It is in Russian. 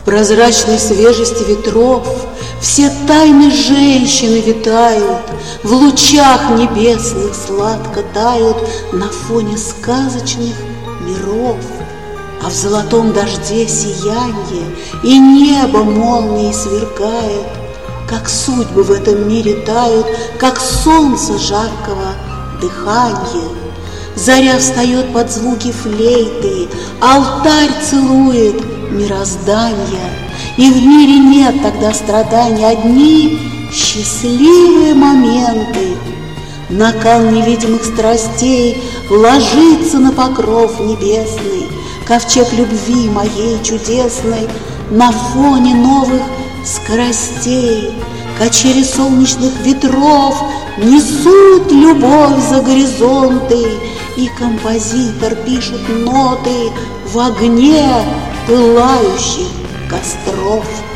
прозрачной свежести ветров все тайны женщины витают, в лучах небесных сладко тают на фоне сказочных миров. А в золотом дожде сиянье и небо молнией сверкает, как судьбы в этом мире тают, как солнце жаркого дыханье. Заря встает под звуки флейты, алтарь целует мироздание, и в мире нет тогда страданий, одни счастливые моменты. Накал невидимых страстей ложится на покров небесный, ковчег любви моей чудесной на фоне новых скоростей. Качели солнечных ветров несут любовь за горизонты, и композитор пишет ноты в огне пылающих костров.